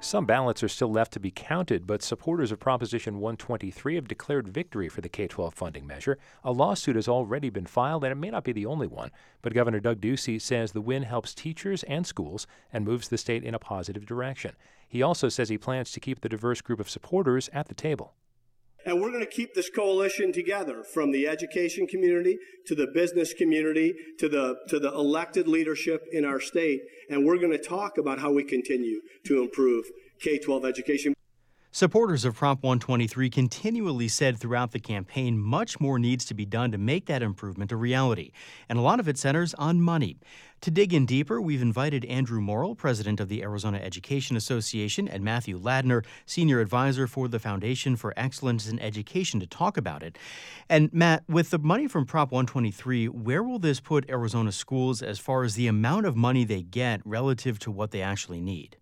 Some ballots are still left to be counted, but supporters of Proposition 123 have declared victory for the K-12 funding measure. A lawsuit has already been filed, and it may not be the only one. But Governor Doug Ducey says the win helps teachers and schools and moves the state in a positive direction. He also says he plans to keep the diverse group of supporters at the table. And we're going to keep this coalition together, from the education community to the business community to the elected leadership in our state. And we're going to talk about how we continue to improve K-12 education. Supporters of Prop 123 continually said throughout the campaign much more needs to be done to make that improvement a reality, and a lot of it centers on money. To dig in deeper, we've invited Andrew Morrill, president of the Arizona Education Association, and Matthew Ladner, senior advisor for the Foundation for Excellence in Education, to talk about it. And Matt, with the money from Prop 123, where will this put Arizona schools as far as the amount of money they get relative to what they actually need?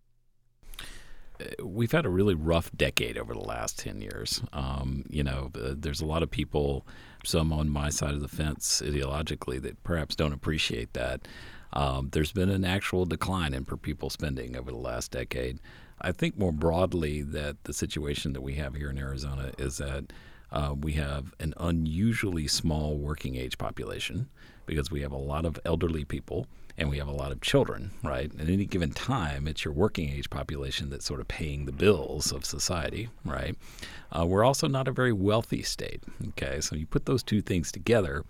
We've had a really rough decade over the last 10 years. There's a lot of people, some on my side of the fence ideologically, that perhaps don't appreciate that. There's been an actual decline in per pupil spending over the last decade. I think more broadly that the situation that we have here in Arizona is that we have an unusually small working age population because we have a lot of elderly people and we have a lot of children, right? At any given time, it's your working age population that's sort of paying the bills of society, right? We're also not a very wealthy state, okay? So you put those two things together,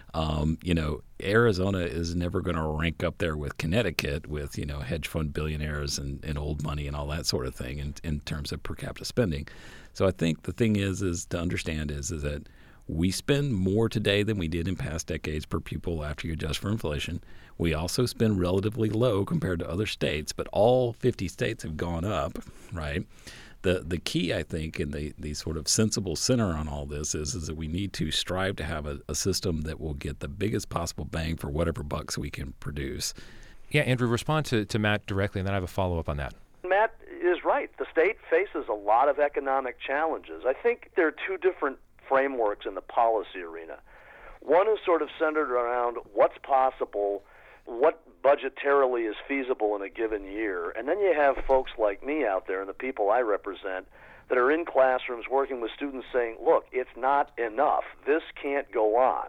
Arizona is never going to rank up there with Connecticut with, hedge fund billionaires and old money and all that sort of thing in terms of per capita spending. So I think the thing is to understand is that we spend more today than we did in past decades per pupil after you adjust for inflation. We also spend relatively low compared to other states, but all 50 states have gone up, right? The key, I think, in the sort of sensible center on all this is that we need to strive to have a system that will get the biggest possible bang for whatever bucks we can produce. Yeah, Andrew, respond to Matt directly, and then I have a follow-up on that. Matt is right. The state faces a lot of economic challenges. I think there are two different frameworks in the policy arena. One is sort of centered around what's possible, what budgetarily is feasible in a given year, and then you have folks like me out there and the people I represent that are in classrooms working with students saying, look, it's not enough. This can't go on.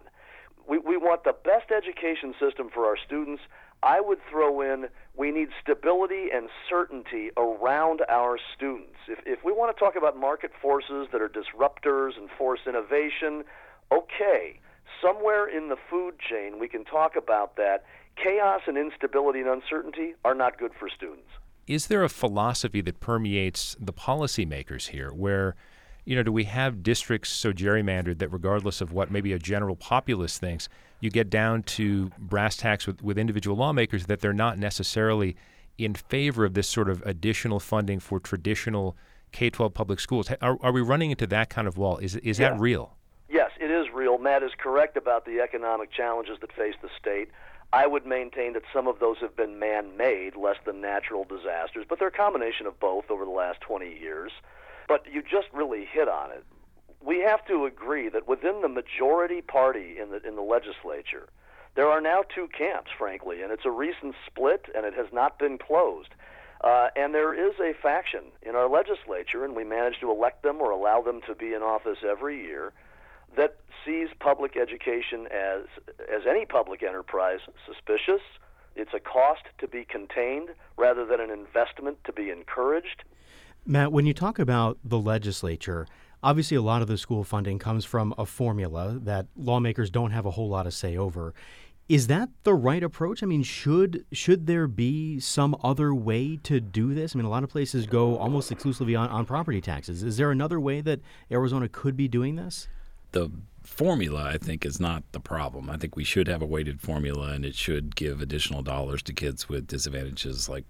We want the best education system for our students. I would throw in we need stability and certainty around our students. If we want to talk about market forces that are disruptors and force innovation, okay, somewhere in the food chain we can talk about that. Chaos and instability and uncertainty are not good for students. Is there a philosophy that permeates the policymakers here where, do we have districts so gerrymandered that regardless of what maybe a general populace thinks, you get down to brass tacks with individual lawmakers that they're not necessarily in favor of this sort of additional funding for traditional K-12 public schools? Are we running into that kind of wall? Is that real? Yes, it is real. Matt is correct about the economic challenges that face the state. I would maintain that some of those have been man-made, less than natural disasters, but they're a combination of both over the last 20 years. But you just really hit on it. We have to agree that within the majority party in the legislature, there are now two camps, frankly, and it's a recent split, and it has not been closed. And there is a faction in our legislature, and we manage to elect them or allow them to be in office every year, that sees public education as any public enterprise suspicious. It's a cost to be contained rather than an investment to be encouraged. Matt, when you talk about the legislature, obviously a lot of the school funding comes from a formula that lawmakers don't have a whole lot of say over. Is that the right approach? I mean, should there be some other way to do this? I mean, a lot of places go almost exclusively on property taxes. Is there another way that Arizona could be doing this? The formula, I think, is not the problem. I think we should have a weighted formula, and it should give additional dollars to kids with disadvantages like,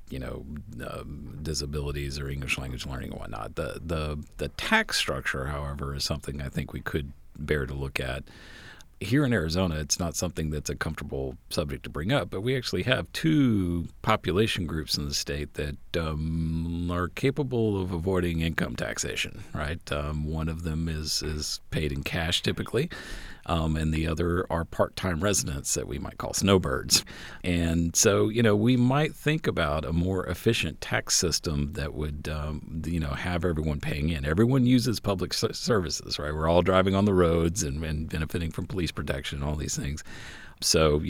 disabilities or English language learning and whatnot. The tax structure, however, is something I think we could bear to look at. Here in Arizona, it's not something that's a comfortable subject to bring up, but we actually have two population groups in the state that them are capable of avoiding income taxation, right? One of them is paid in cash typically, and the other are part-time residents that we might call snowbirds. And so, we might think about a more efficient tax system that would, have everyone paying in. Everyone uses public services, right? We're all driving on the roads and benefiting from police protection and all these things. So,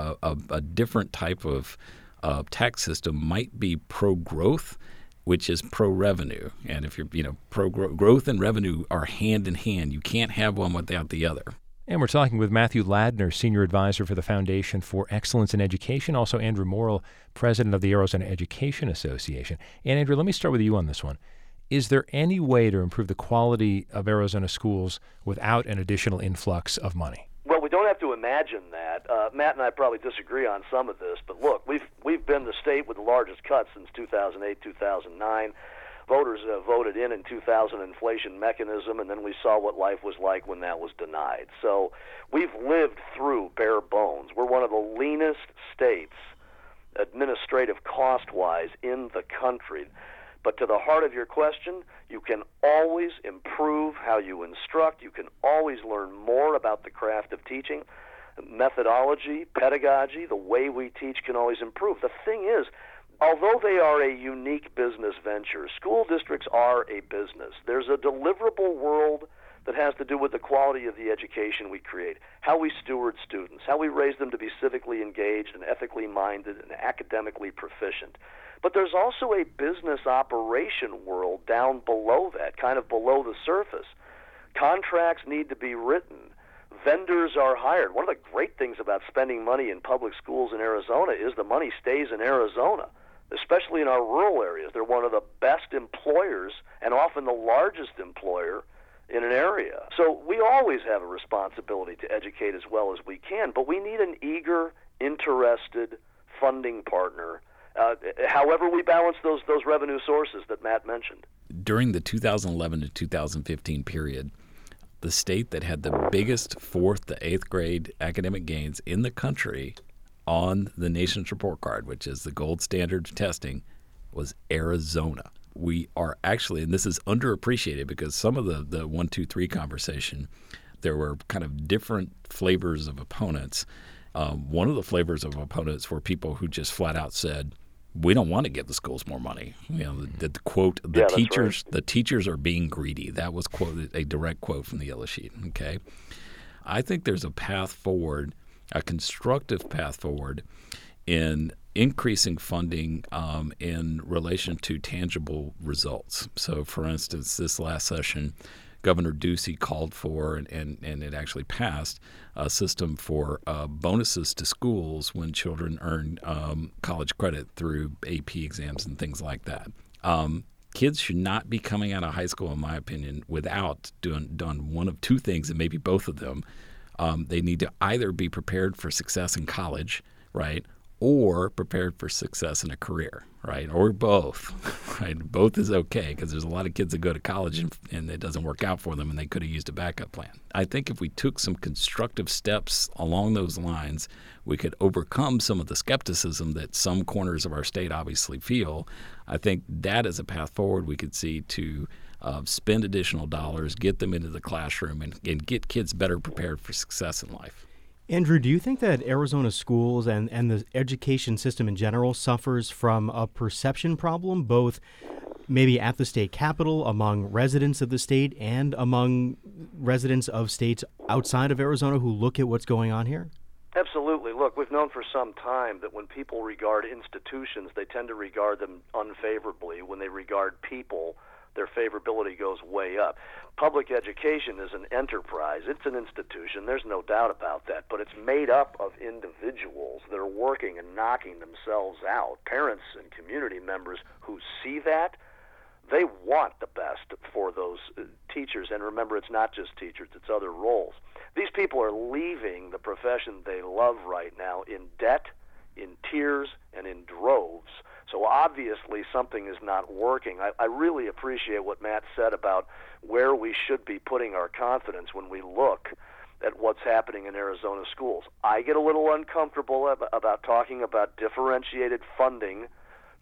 a different type of tax system might be pro-growth, which is pro-revenue. And if you're, pro-growth and revenue are hand in hand. You can't have one without the other. And we're talking with Matthew Ladner, Senior Advisor for the Foundation for Excellence in Education, also Andrew Morrill, President of the Arizona Education Association. And Andrew, let me start with you on this one. Is there any way to improve the quality of Arizona schools without an additional influx of money? Well, we don't have to imagine that. Matt and I probably disagree on some of this, but look, we've been the state with the largest cuts since 2008, 2009. Voters voted in 2000 inflation mechanism, and then we saw what life was like when that was denied. So we've lived through bare bones. We're one of the leanest states, administrative cost-wise, in the country. But to the heart of your question, you can always improve how you instruct. You can always learn more about the craft of teaching. Methodology, pedagogy, the way we teach can always improve. The thing is, although they are a unique business venture, school districts are a business. There's a deliverable world that has to do with the quality of the education we create, how we steward students, how we raise them to be civically engaged and ethically minded and academically proficient. But there's also a business operation world down below that, kind of below the surface. Contracts need to be written. Vendors are hired. One of the great things about spending money in public schools in Arizona is the money stays in Arizona, especially in our rural areas. They're one of the best employers and often the largest employer in an area. So we always have a responsibility to educate as well as we can, but we need an eager, interested funding partner, however we balance those revenue sources that Matt mentioned. During the 2011 to 2015 period, the state that had the biggest 4th to 8th grade academic gains in the country on the nation's report card, which is the gold standard of testing, was Arizona. We are actually, and this is underappreciated because some of the 1, 2, 3 conversation, there were kind of different flavors of opponents. One of the flavors of opponents were people who just flat out said, we don't want to give the schools more money. The quote, the teachers are being greedy. That was a direct quote from the yellow sheet. Okay, I think there's a path forward, a constructive path forward, in increasing funding in relation to tangible results. So, for instance, this last session, Governor Ducey called for, and it actually passed, a system for bonuses to schools when children earn college credit through AP exams and things like that. Kids should not be coming out of high school, in my opinion, without done one of two things, and maybe both of them. They need to either be prepared for success in college, right, or prepared for success in a career, right, or both. Right, both is okay because there's a lot of kids that go to college and it doesn't work out for them, and they could have used a backup plan. I think if we took some constructive steps along those lines, we could overcome some of the skepticism that some corners of our state obviously feel. I think that is a path forward we could see to spend additional dollars, get them into the classroom, and get kids better prepared for success in life. Andrew, do you think that Arizona schools and the education system in general suffers from a perception problem, both maybe at the state capitol, among residents of the state, and among residents of states outside of Arizona who look at what's going on here? Absolutely. Look, we've known for some time that when people regard institutions, they tend to regard them unfavorably. When they regard people, their favorability goes way up. Public education is an enterprise. It's an institution. There's no doubt about that. But it's made up of individuals that are working and knocking themselves out. Parents and community members who see that, they want the best for those teachers. And remember, it's not just teachers, it's other roles. These people are leaving the profession they love right now in debt, in tears, and in droves. So obviously something is not working. I really appreciate what Matt said about where we should be putting our confidence when we look at what's happening in Arizona schools. I get a little uncomfortable about talking about differentiated funding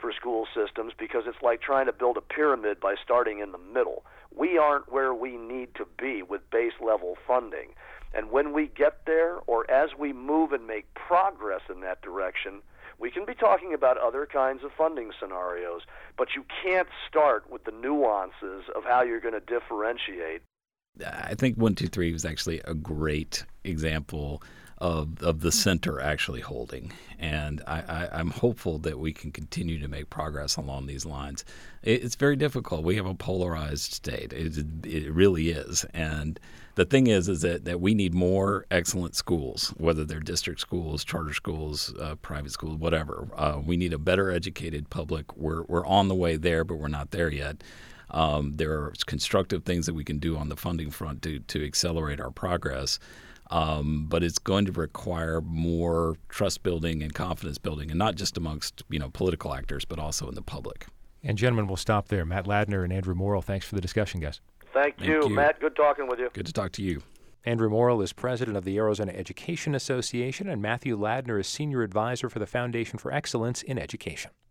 for school systems because it's like trying to build a pyramid by starting in the middle. We aren't where we need to be with base level funding. And when we get there, or as we move and make progress in that direction, we can be talking about other kinds of funding scenarios, but you can't start with the nuances of how you're going to differentiate. I think 123 was actually a great example of the center actually holding. And I'm hopeful that we can continue to make progress along these lines. It's very difficult. We have a polarized state. It really is. And the thing is that we need more excellent schools, whether they're district schools, charter schools, private schools, whatever. We need a better educated public. We're on the way there, but we're not there yet. There are constructive things that we can do on the funding front to accelerate our progress. But it's going to require more trust building and confidence building, and not just amongst political actors, but also in the public. And gentlemen, we'll stop there. Matt Ladner and Andrew Morrill, thanks for the discussion, guys. Thank you, Matt. Good talking with you. Good to talk to you. Andrew Morrill is president of the Arizona Education Association, and Matthew Ladner is senior advisor for the Foundation for Excellence in Education.